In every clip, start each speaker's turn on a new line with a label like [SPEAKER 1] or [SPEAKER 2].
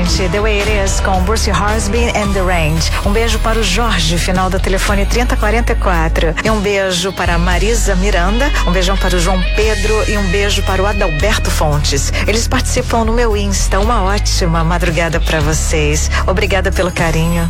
[SPEAKER 1] gente. The Way It Is com Bruce Hornsby and The Range. Um beijo para o Jorge, final do telefone 3044. E um beijo para a Marisa Miranda. Um beijão para o João Pedro e um beijo para o Adalberto Fontes. Eles participam no meu Insta. Uma ótima madrugada para vocês. Obrigada pelo carinho.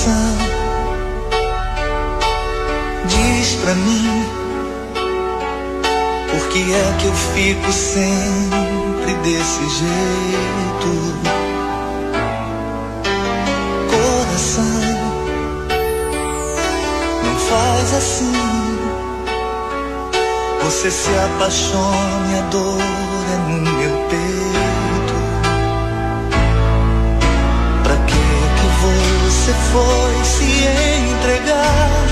[SPEAKER 2] Coração, diz pra mim, por que é que eu fico sempre desse jeito? Coração, não faz assim. Você se apaixona e a dor é no meu peito. Pra que você foi se entregar,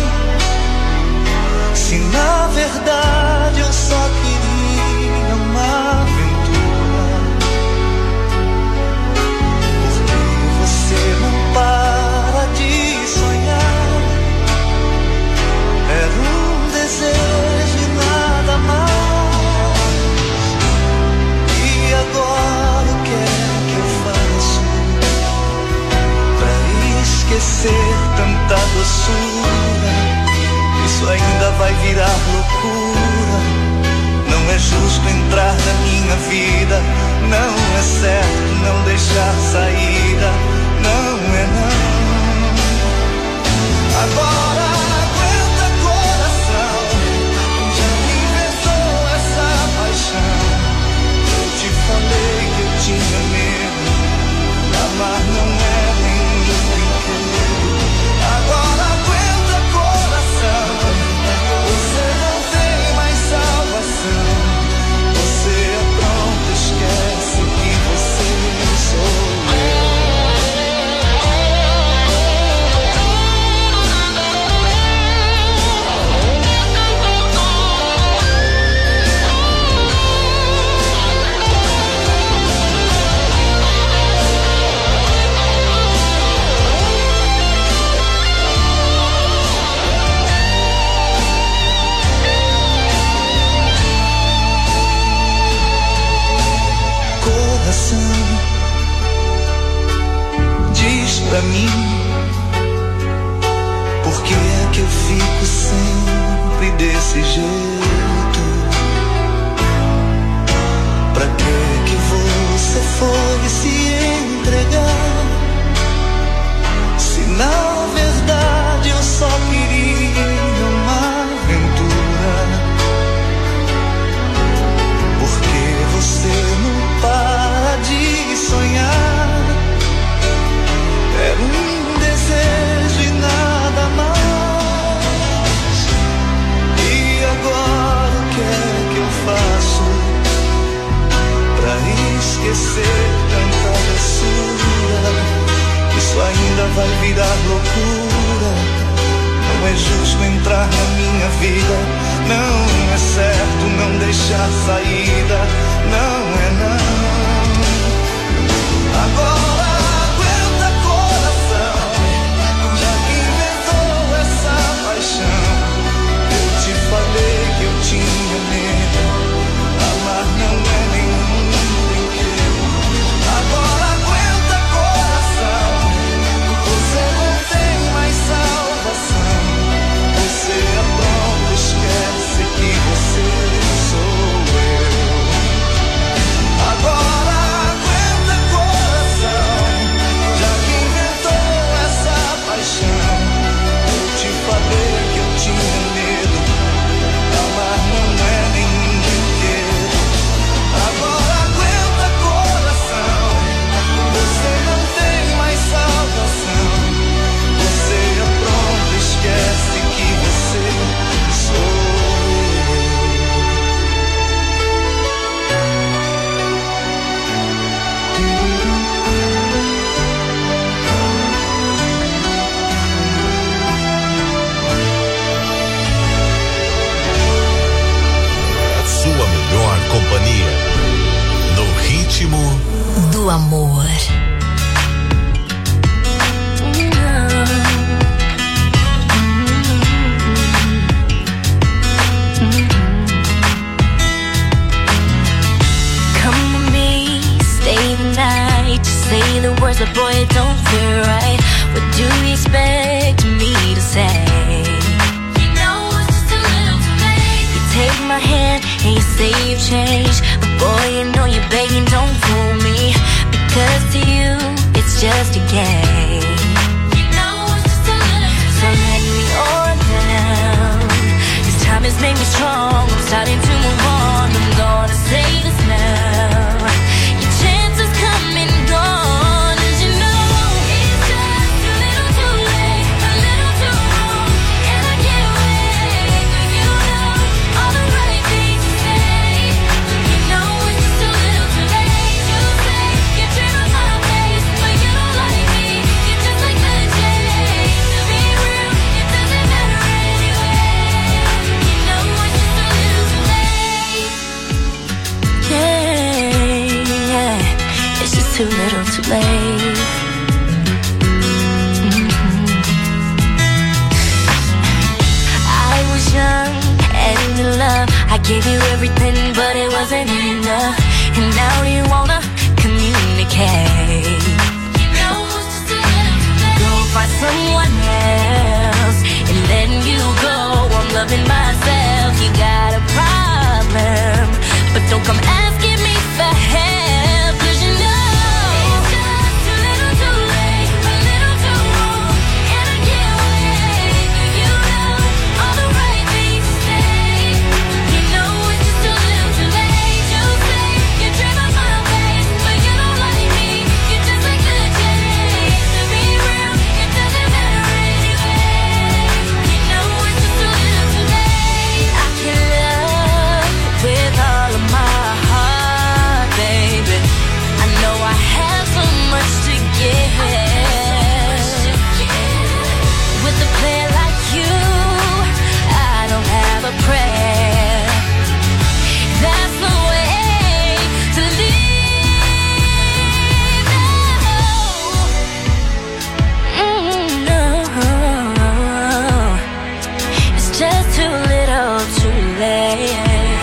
[SPEAKER 2] se na verdade eu só queria uma aventura? Porque você não para de sonhar. Era um desejo e nada mais. E agora o que é que eu faço pra esquecer tanta doçura? Isso ainda vai virar loucura. Não é justo entrar na minha vida. Não é certo não deixar saída. Não é não. Agora aguenta, coração, já inventou essa paixão. Eu te falei que eu tinha medo. Amar não é nenhum brinquedo. Agora aguenta, coração, você não tem mais salvação. Você é pronto, esquece que você sou eu. Diz pra mim, por que é que eu fico sempre desse jeito? Pra que você foi se entregar, se na verdade eu só queria uma aventura? Porque você não para de sonhar. Era um desejo e nada mais. E agora o que é que eu faço pra esquecer tanta doçura? Isso ainda vai virar loucura. Não é justo entrar na minha vida. Não é certo não deixar saída. Não é não. Agora aguenta, coração, já que inventou essa paixão. Eu te falei que eu tinha medo. Amar não é nenhum brinquedo. Agora aguenta, coração, você não tem mais salvação. Você é pronto, esquece que você sou eu. Agora aguenta, coração, já que inventou essa paixão. Eu te falei que eu tinha medo. Amar não é nenhum brinquedo. Agora aguenta, coração, você não tem mais salvação. Você é pronto, esquece que você sou eu.
[SPEAKER 3] A sua melhor companhia no ritmo
[SPEAKER 4] do amor.
[SPEAKER 5] Come with me, stay the night. Just say the words, but boy, it don't feel right. What do you expect me to say? You know it's just a little too late. You take my hand and you say you've changed, but boy, you know you're begging, don't fool me. Because to you, it's just a game. You know it's just gave you everything, but it wasn't enough. And now you wanna communicate. Go find someone else and then you go. I'm loving myself. You got a problem, but don't come asking me for help, 'cause you know it's just too little too late, a little too wrong, and I can't wait for you know all the right things to say. You know it's just too little too late. You say you dream of my face, but you don't like me. You just like the chase. To be real, it doesn't matter anyway. You know it's just too little too late. I can love with all of my heart, baby. I know I have so much to give. With a player like you, I don't have a prayer. That's the way to live. No, it's just too little too late.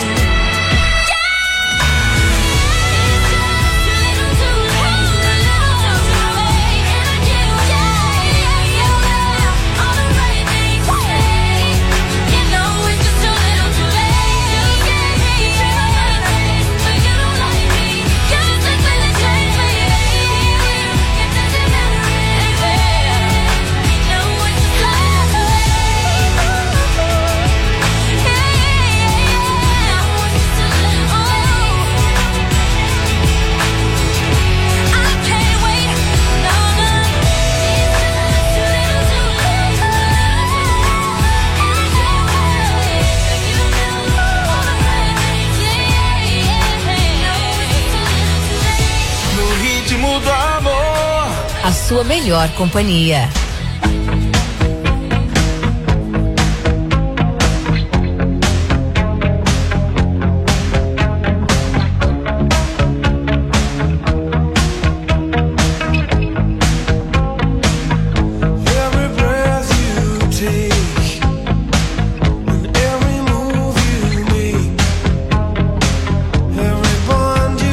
[SPEAKER 4] A sua melhor companhia.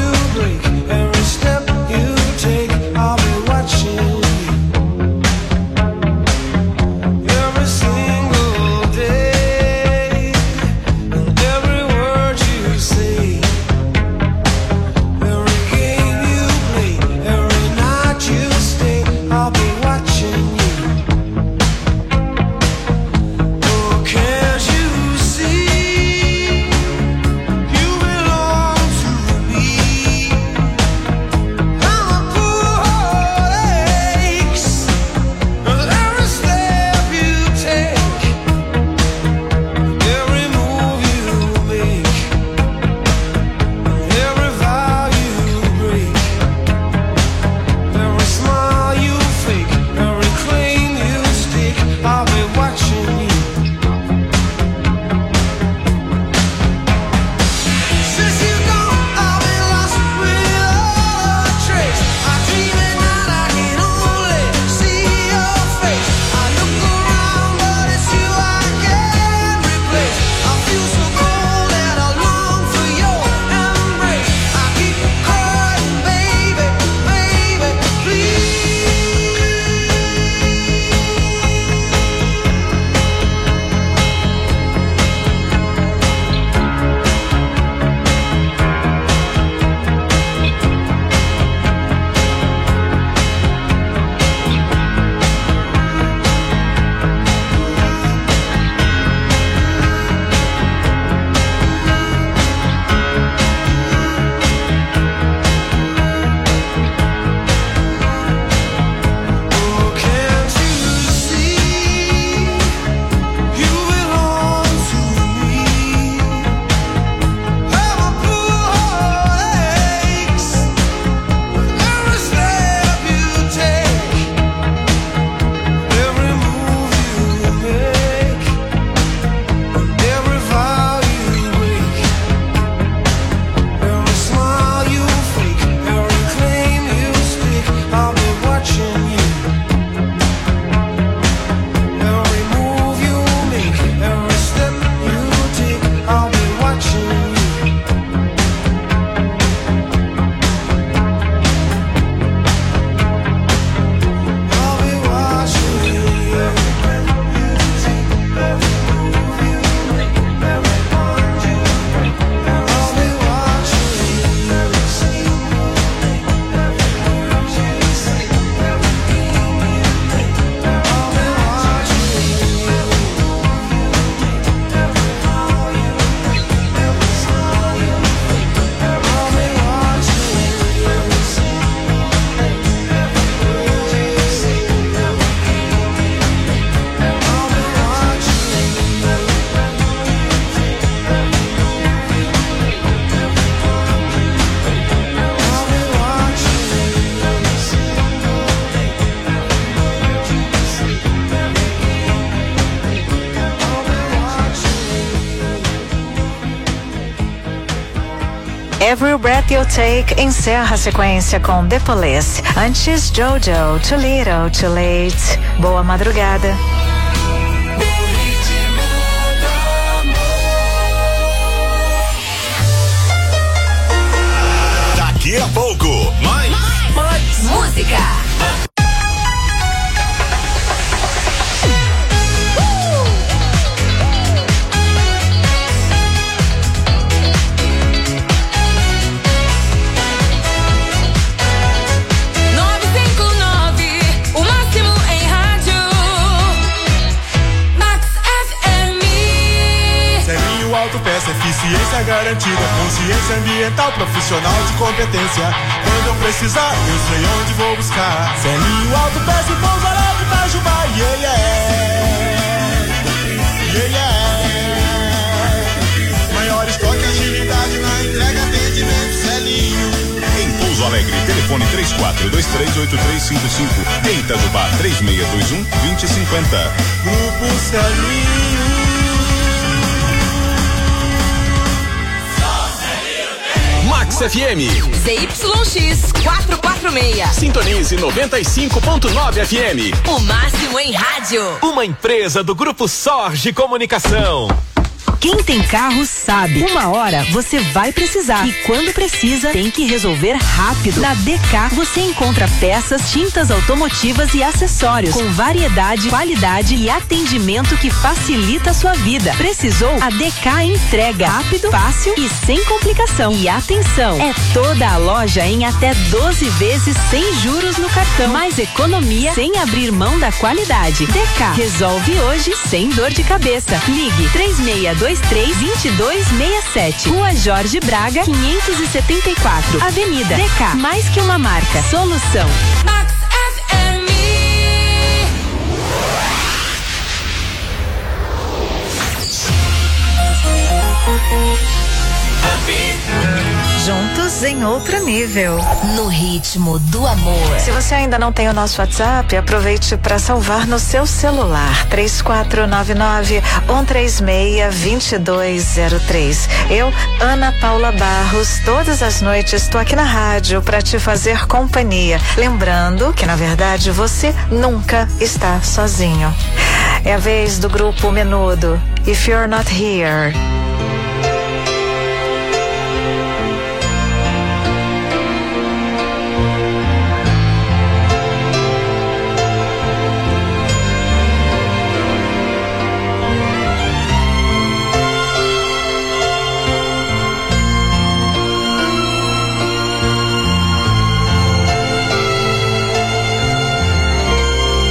[SPEAKER 6] Every step you take, I'll be watching you.
[SPEAKER 1] Every Breath You Take encerra a sequência com The Police. Antes, Jojo, Too Little, Too Late. Boa madrugada.
[SPEAKER 3] Daqui a pouco, mais
[SPEAKER 4] música.
[SPEAKER 6] Autopeça, eficiência garantida, consciência ambiental, profissional de competência. Quando eu precisar, eu sei onde vou buscar. Celinho Autopeça e Pouso Alegre, Itajubá, yeah, yeah. Maior estoque, agilidade na entrega, atendimento, Celinho.
[SPEAKER 3] em Pouso Alegre, telefone 34238355. Em Itajubá, 3621-2050.
[SPEAKER 6] Grupo Celinho.
[SPEAKER 3] Max FM.
[SPEAKER 4] ZYX 446.
[SPEAKER 3] Sintonize 95.9 FM.
[SPEAKER 4] O máximo em rádio.
[SPEAKER 7] Uma empresa do Grupo Sorge Comunicação.
[SPEAKER 8] Quem tem carro sabe, uma hora você vai precisar e quando precisa tem que resolver rápido. Na DK você encontra peças, tintas automotivas e acessórios com variedade, qualidade e atendimento que facilita a sua vida. Precisou? A DK entrega rápido, fácil e sem complicação. E atenção, é toda a loja em até 12 vezes sem juros no cartão. Mais economia sem abrir mão da qualidade. DK resolve hoje sem dor de cabeça. Ligue 3623-2267. Rua Jorge Braga, 574. Avenida DK. Mais que uma marca. Solução.
[SPEAKER 5] Max FM.
[SPEAKER 1] Juntos em outro nível.
[SPEAKER 4] No ritmo do amor.
[SPEAKER 1] Se você ainda não tem o nosso WhatsApp, aproveite para salvar no seu celular. 3499-136-2203. Eu, Ana Paula Barros, todas as noites estou aqui na rádio para te fazer companhia. Lembrando que, na verdade, você nunca está sozinho. É a vez do grupo Menudo. If You're Not Here.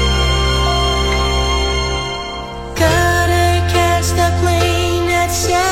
[SPEAKER 5] Gotta catch the plane at 7.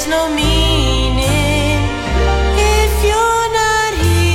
[SPEAKER 5] has no meaning if you're not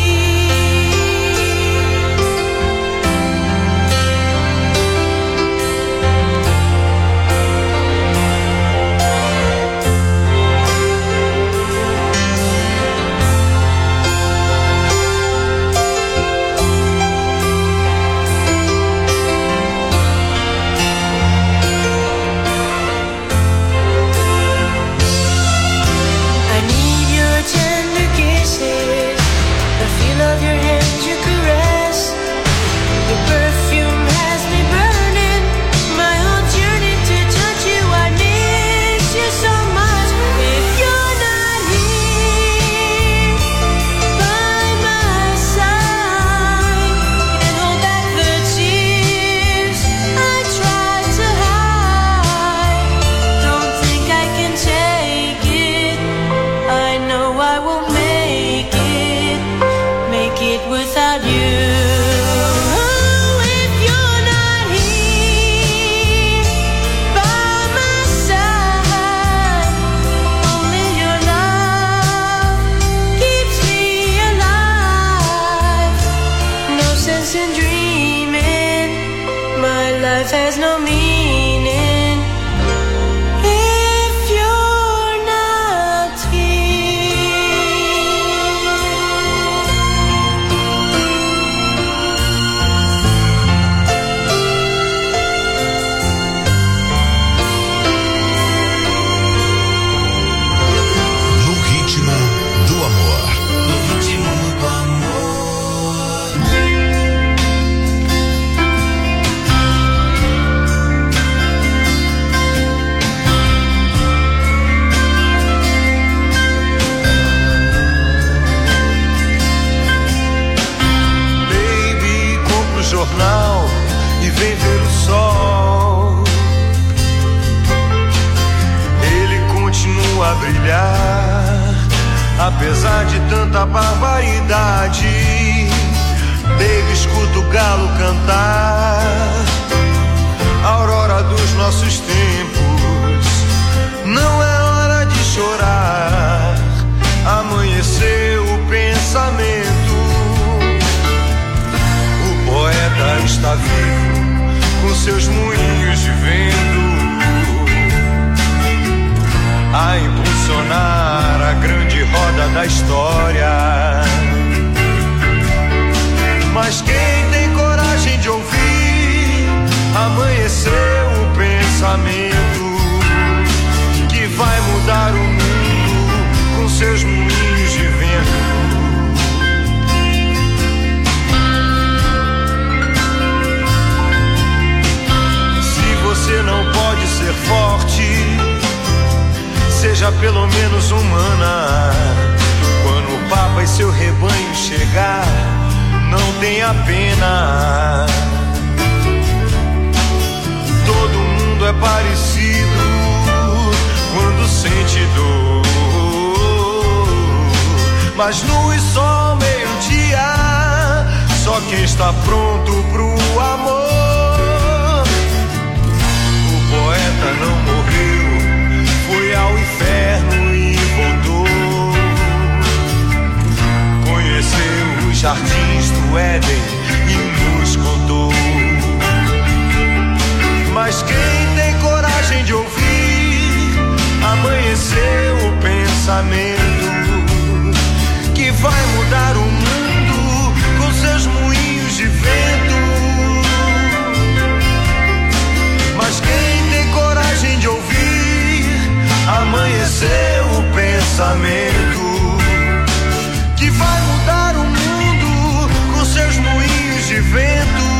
[SPEAKER 5] has no meaning if you're not
[SPEAKER 9] No ritmo do amor.
[SPEAKER 2] No ritmo do amor.
[SPEAKER 6] Jornal e vem ver o sol. Ele continua a brilhar, apesar de tanta barbaridade. Baby, escuta o galo cantar, a aurora dos nossos tempos. Não é hora de chorar, amanheceu o pensamento. O poeta está vivo, com seus moinhos de vento, a impulsionar a grande roda da história. Mas quem tem coragem de ouvir, amanheceu o pensamento, que vai mudar o mundo com seus moinhos de vento. Você não pode ser forte, seja pelo menos humana. Quando o Papa e seu rebanho chegar, não tenha pena. Todo mundo é parecido quando sente dor, mas no e só meio-dia, só quem está pronto pro amor. O poeta não morreu, foi ao inferno e voltou. Conheceu os jardins do Éden e nos contou. Mas quem tem coragem de ouvir, amanheceu o pensamento, que vai mudar o mundo com seus moinhos de vento. Mas quem tem coragem de ouvir, amanheceu o pensamento, que vai mudar o mundo com seus moinhos de vento.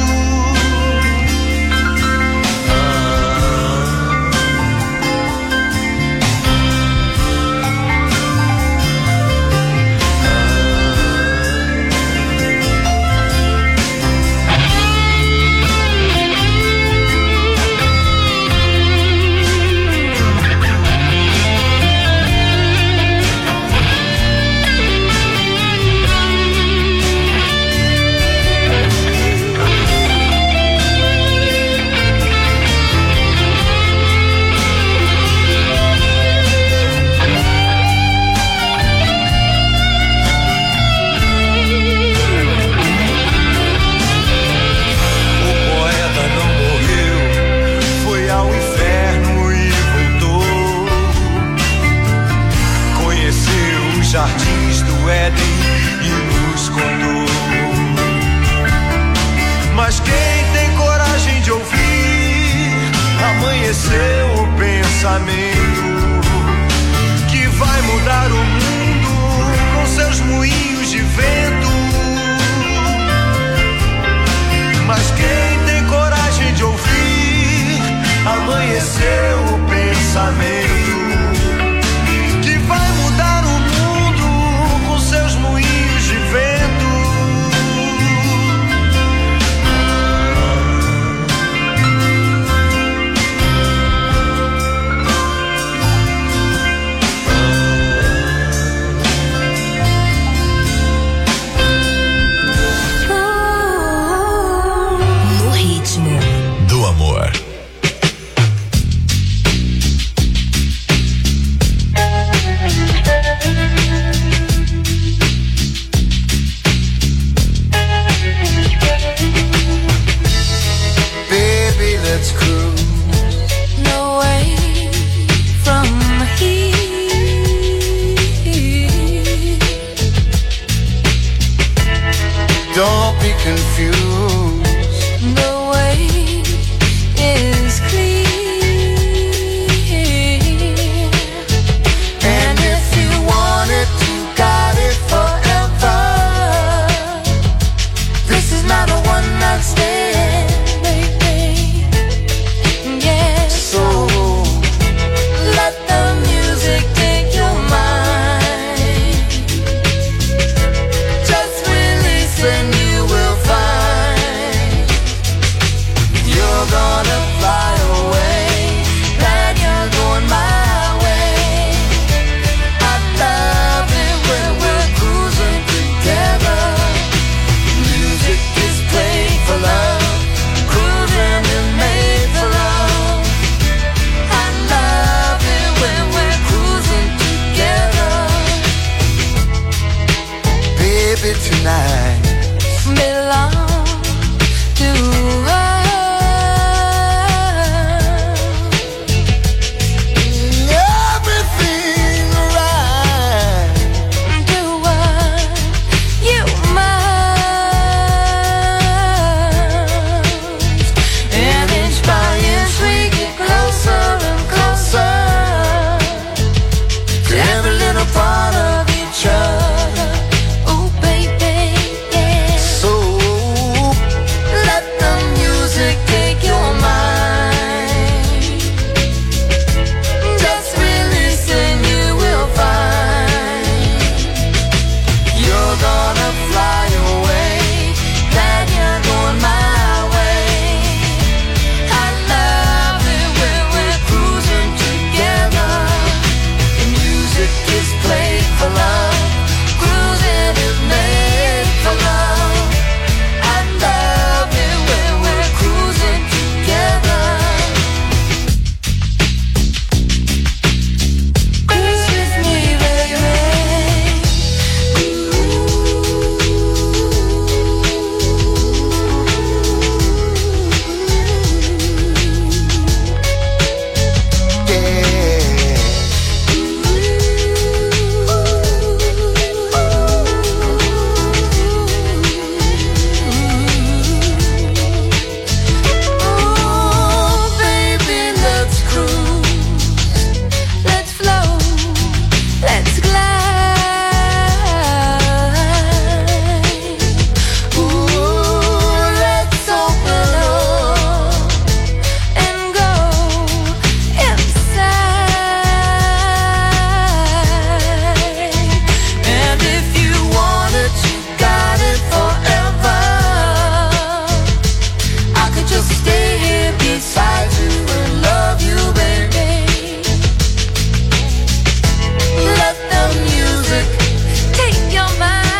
[SPEAKER 2] let's cruise.
[SPEAKER 5] No way from here.
[SPEAKER 2] Don't be confused.
[SPEAKER 5] The way is clear.
[SPEAKER 2] And if you want it, you got it forever. This is not a one night stand,
[SPEAKER 5] Baby, yeah.
[SPEAKER 2] so let the music take your mind. Just release and you will find you're gonna fly away. Glad you're going my way. I love it when we're cruising together. Music is played for love. Cruising is made for love. I love it when we're cruising together. Baby, tonight
[SPEAKER 5] Belong to us.
[SPEAKER 2] everything right.
[SPEAKER 5] Do what you must.
[SPEAKER 2] And inch by inch we get closer and closer to every little part of each other.
[SPEAKER 5] Oh, baby, yeah.
[SPEAKER 2] So let the music take your mind. Just release and you will find you're gonna fly away. Glad you're going my way. I love it when we're cruising together. The music is played for love. Cruising is made for love. I love it when we're cruising together. Cruise with me, baby. Oh, baby, let's cruise. Let's flow. Let's glide. Ooh, let's open up and go inside. And if you want it, you got it forever. I could just stay here beside you and love you, baby. Let the music
[SPEAKER 5] Take your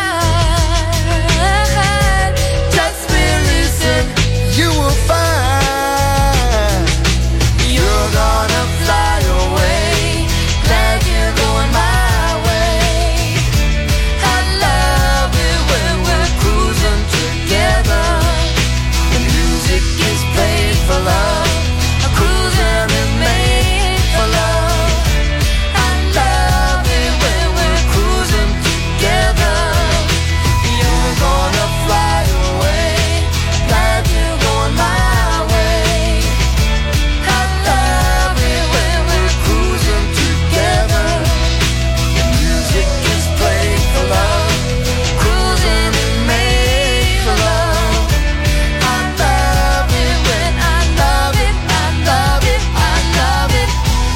[SPEAKER 5] mind.
[SPEAKER 2] just release it. You will find you're gonna fly away. Glad you're going my way. I love it when we're cruising together. The music is played for love. A cruising is made for love. I love it when we're cruising together. You're gonna fly away. Glad you're going my way. I love it when we're cruising together. The music is played for love. Cruising is made for love. I love it when I love it. I love it. I love it.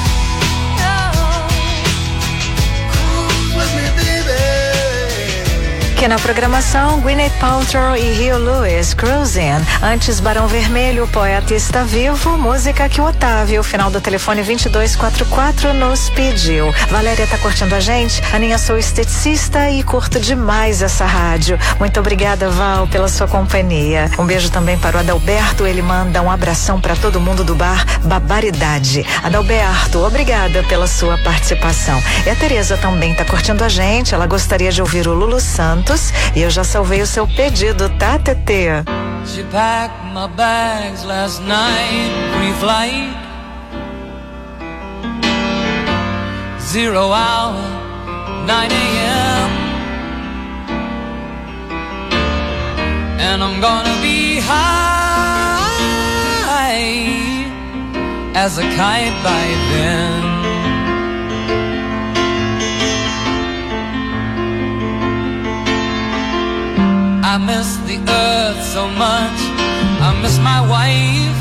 [SPEAKER 2] Cruise with me, baby.
[SPEAKER 1] Que na programação, Gwyneth Paltrow e Rio Lewis, Cruising. Antes, Barão Vermelho, Poeta Está Vivo, música que o Otávio, final do telefone 2244, nos pediu. Valéria tá curtindo a gente? Aninha, sou esteticista e curto demais essa rádio. Muito obrigada, Val, pela sua companhia. Um beijo também para o Adalberto, ele manda um abração para todo mundo do bar Barbaridade. Adalberto, obrigada pela sua participação. E a Tereza também tá curtindo a gente, ela gostaria de ouvir o Lulu Santos e eu já salvei o seu pedido, tá, Tetê?
[SPEAKER 10] She packed my bags last night, pre-flight, 0 hour, 9 a.m. And I'm gonna be high as a kite by then. I miss the earth so much, I miss my wife.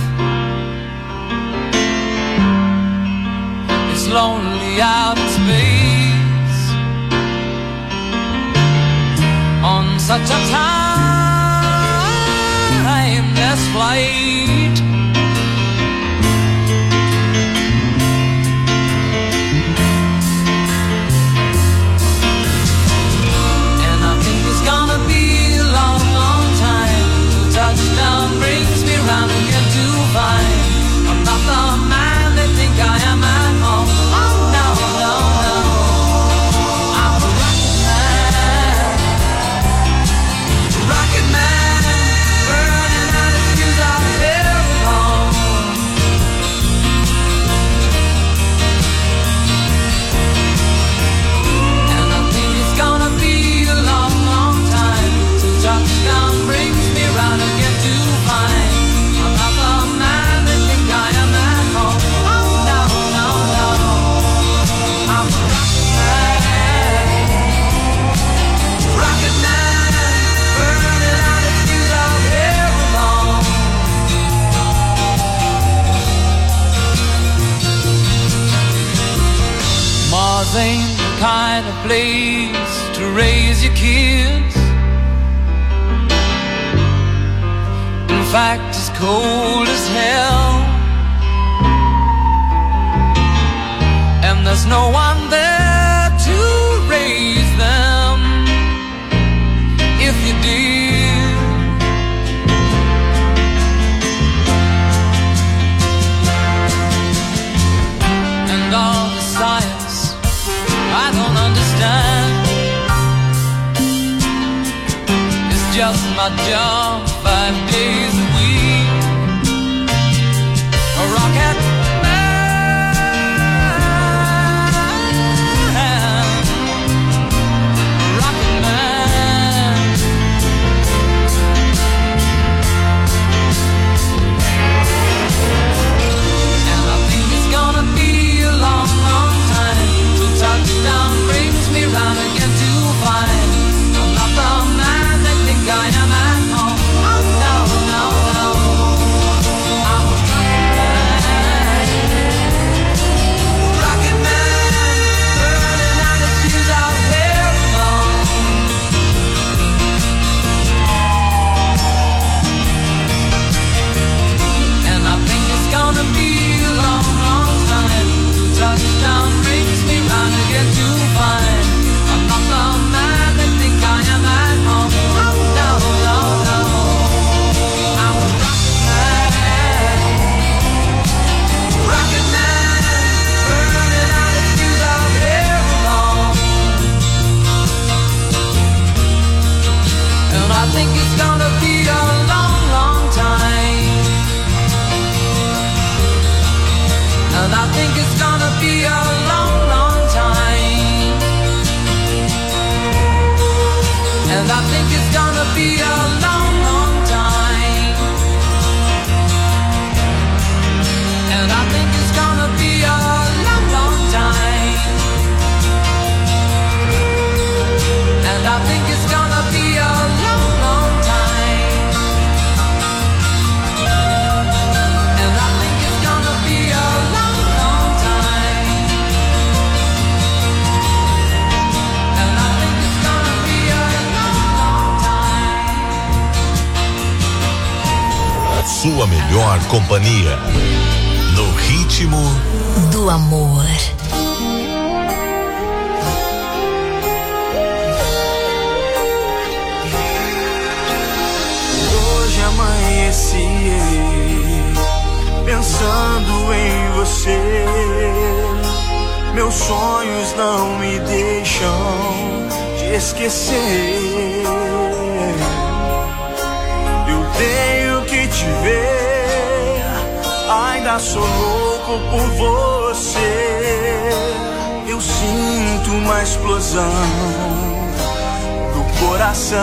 [SPEAKER 10] It's lonely out in space on such a timeless flight. And I think it's gonna be touchdown brings me round again to find I'm not the man they think I am at home. Oh no, no, no, I'm a rocket man, burning out his fuse out there alone. And I think it's gonna be a long, long time till touchdown brings round again to find I'm not the man they think I am at home. Oh no, no, no, I'm a rocket man, burning out his fuse out here alone. Mars ain't the kind of place to raise your kids. In fact, it's cold as hell, and there's no one there to raise them if you did. And all the science I don't understand, it's just my job 5 days a week. A rocket man, rocket man. And I think it's gonna be a long, long time till touchdown brings me round again to find I'm not the man they think I am at home. Oh no, no, no, I'm a rocket man, burning out his fuse out there alone. And I think it's gonna be a long, long time till touchdown brings me round again to find I'm not the man they think I am at home. Oh no, no, no, I'm a rocket man, burning out his fuse out here alone. And I think it's gonna be a long, long time. And I think it's gonna be a long, long time. And I think it's gonna be a long, long time. And I think it's gonna be a long, long time. And I think it's gonna be a long, long time. And I think it's gonna be a long, long time. And I think it's gonna be a long, long time.
[SPEAKER 9] A sua melhor companhia no ritmo
[SPEAKER 4] do amor.
[SPEAKER 2] Hoje amanheci pensando em você. Meus sonhos não me deixam te esquecer. Eu tenho te ver, ainda sou louco por você. Eu sinto uma explosão do coração.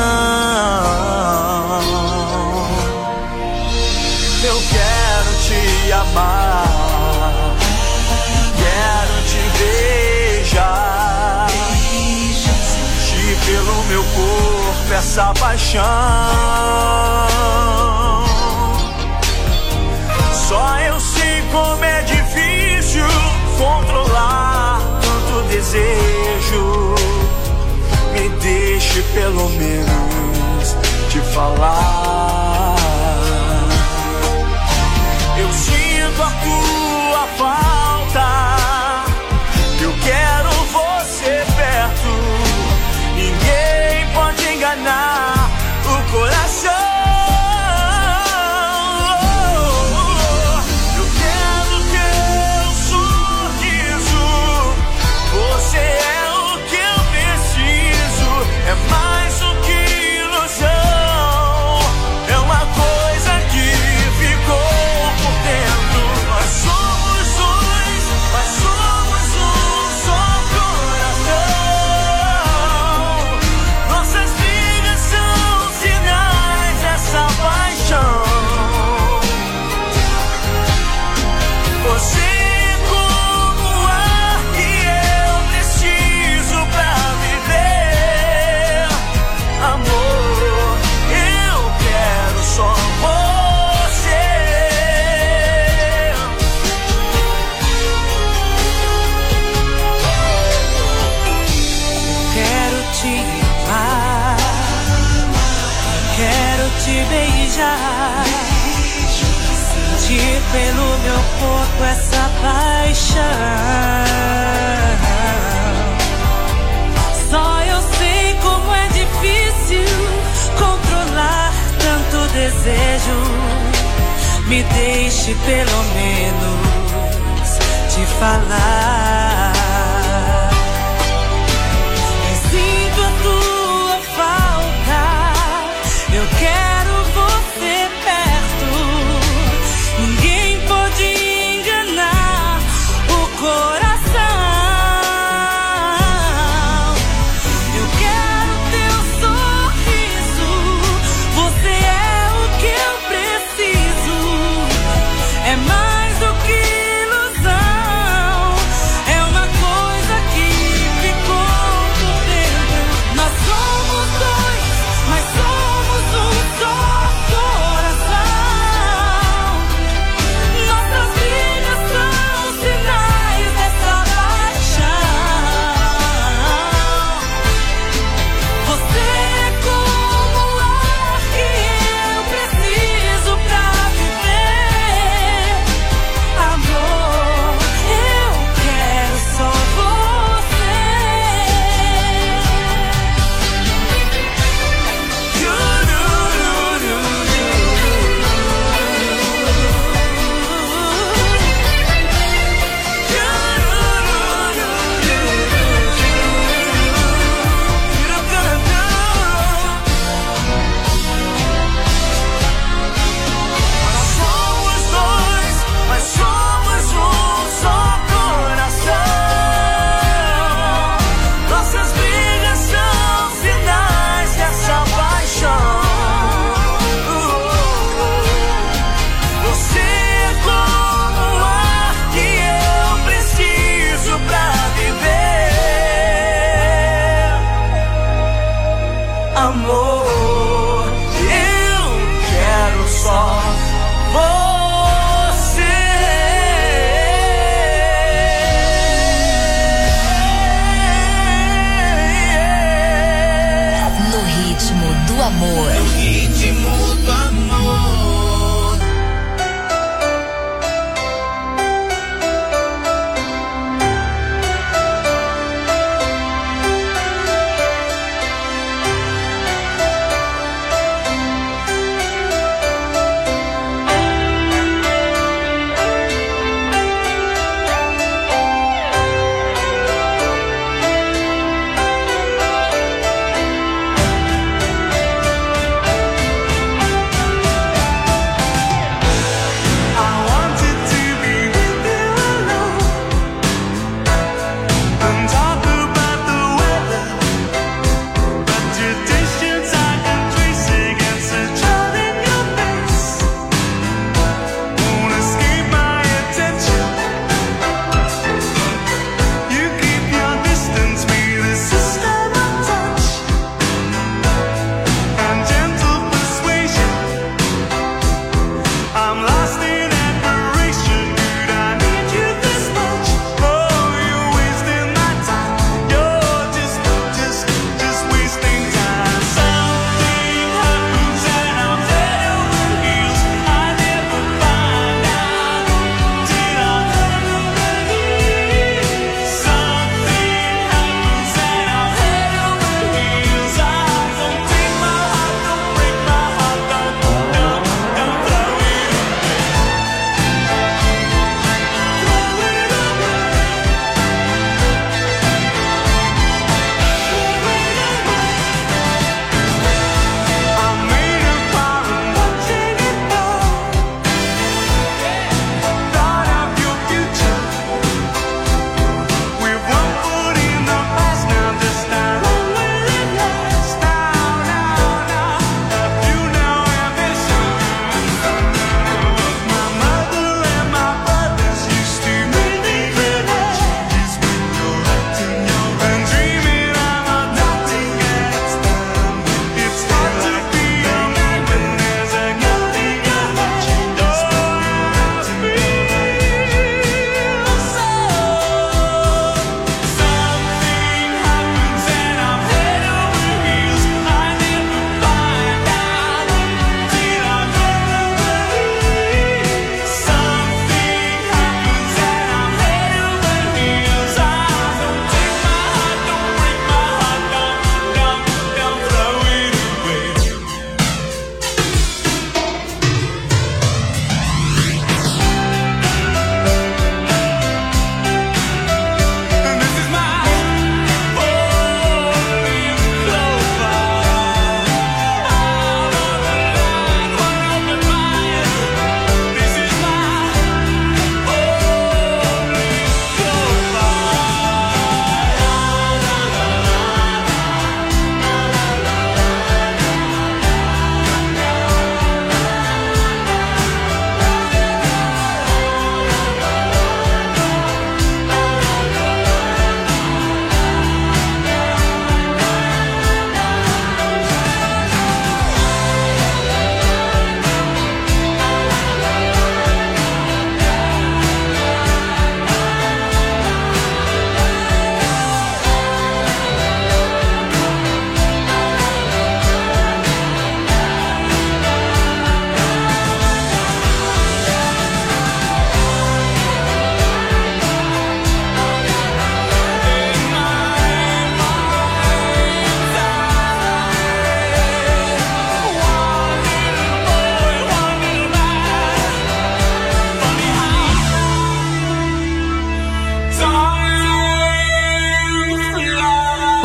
[SPEAKER 2] Eu quero te amar, quero te beijar, sentir pelo meu corpo essa paixão. Só eu sei como é difícil controlar tanto desejo. Me deixe pelo menos te falar. Eu sinto a tua falta, eu quero você perto. Ninguém pode enganar o coração. Eu quero teu sorriso, você é o que eu preciso. É mais do que ilusão, é uma coisa que ficou por dentro. Nós somos dois, mas somos um só coração. Nossas vidas são sinais dessa paixão. Você é como o ar que eu preciso pra viver. Amor, eu quero só você. Quero te amar, quero te beijar, sentir pelo meu corpo essa paixão. Só eu sei como é difícil controlar tanto desejo. Me deixe pelo menos te falar. Eu sinto a tua falta, eu quero você perto. Ninguém pode enganar o coração. Eu quero teu sorriso, você é o que eu preciso. É mais do que ilusão, é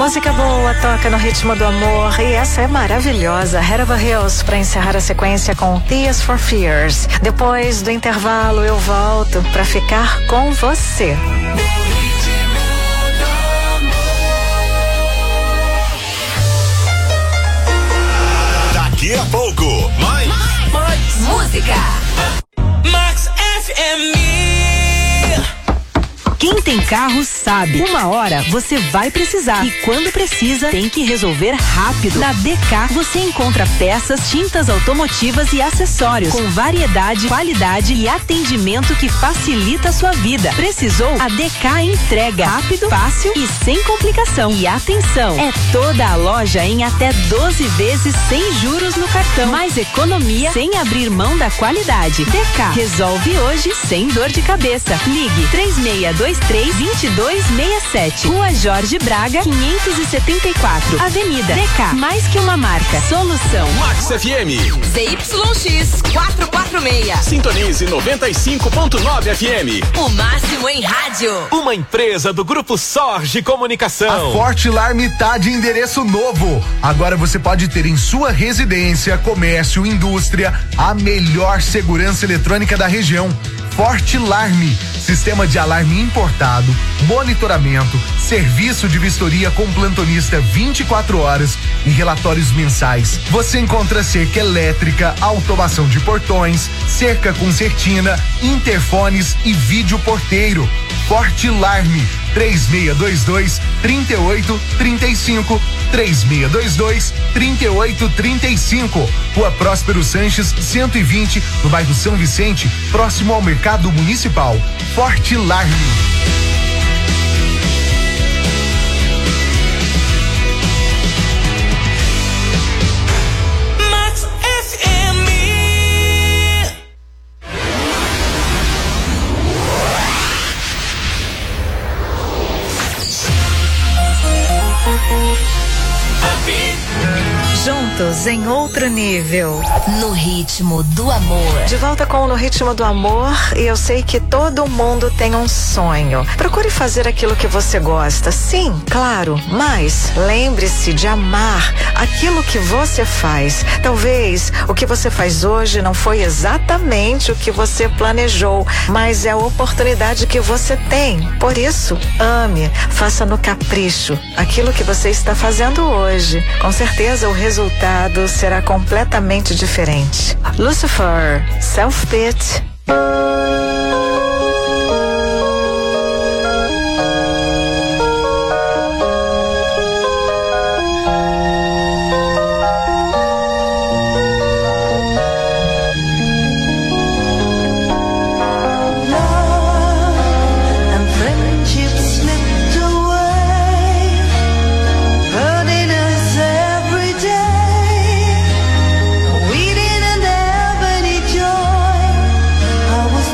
[SPEAKER 1] Música boa toca no ritmo do amor e essa é maravilhosa. Head Over Heels para encerrar a sequência com Tears for Fears. Depois do intervalo eu volto para ficar com você.
[SPEAKER 9] Daqui a pouco, mais
[SPEAKER 4] música.
[SPEAKER 10] Max FM.
[SPEAKER 8] Quem tem carro sabe. Uma hora você vai precisar. E quando precisa, tem que resolver rápido. Na DK você encontra peças, tintas automotivas e acessórios com variedade, qualidade e atendimento que facilita a sua vida. Precisou? A DK entrega rápido, fácil e sem complicação. E atenção, é toda a loja em até 12 vezes sem juros no cartão. Mais economia sem abrir mão da qualidade. DK resolve hoje sem dor de cabeça. Ligue 3623-2267. Rua Jorge Braga, 574. Avenida DK. Mais que uma marca. Solução.
[SPEAKER 3] Max FM.
[SPEAKER 4] ZYX 446.
[SPEAKER 3] Sintonize 95.9 FM.
[SPEAKER 4] O máximo em rádio.
[SPEAKER 7] Uma empresa do Grupo Sorge Comunicação.
[SPEAKER 11] A Forte Alarme tá de endereço novo. Agora você pode ter em sua residência, comércio, indústria, a melhor segurança eletrônica da região. Forte Alarme, sistema de alarme importado, monitoramento, serviço de vistoria com plantonista 24 horas e relatórios mensais. Você encontra cerca elétrica, automação de portões, cerca com certina, interfones e vídeo porteiro. Forte Alarme, 3622-3835, 3622-3835. Rua Próspero Sanches, 120, no bairro São Vicente, próximo ao Mercado Municipal. Forte Alarme.
[SPEAKER 1] Juntos em outro nível.
[SPEAKER 4] No ritmo do amor.
[SPEAKER 1] De volta com No Ritmo do Amor, e eu sei que todo mundo tem um sonho. Procure fazer aquilo que você gosta, sim, claro, mas lembre-se de amar aquilo que você faz. Talvez o que você faz hoje não foi exatamente o que você planejou, mas é a oportunidade que você tem. Por isso, ame, faça no capricho aquilo que você está fazendo hoje. Com certeza o resultado será completamente diferente. Lucifer, Self-Pity.
[SPEAKER 2] I was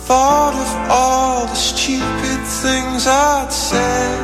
[SPEAKER 12] thought of all the stupid things I'd said.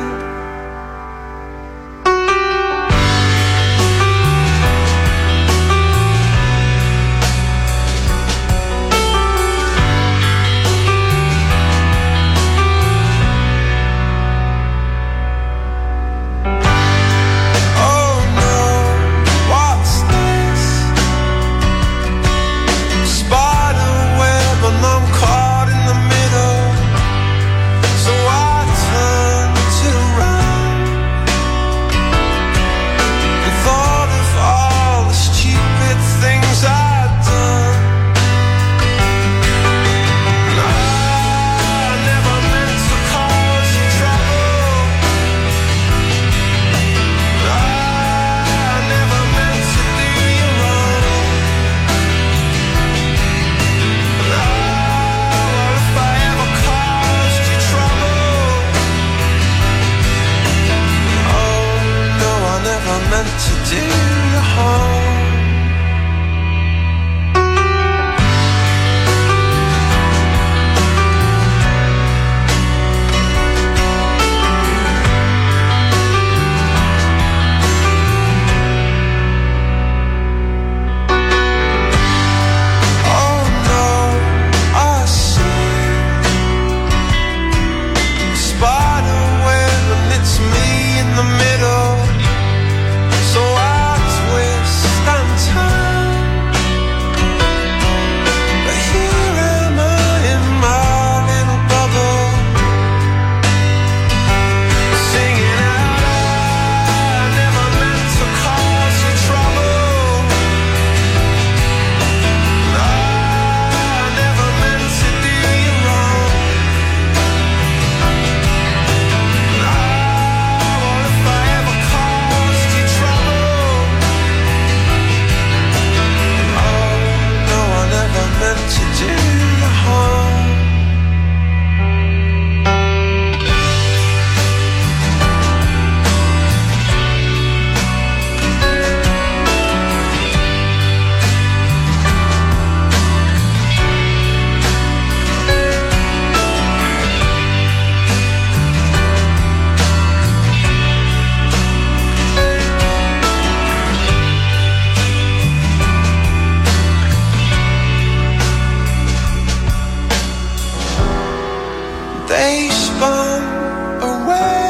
[SPEAKER 12] They spun away.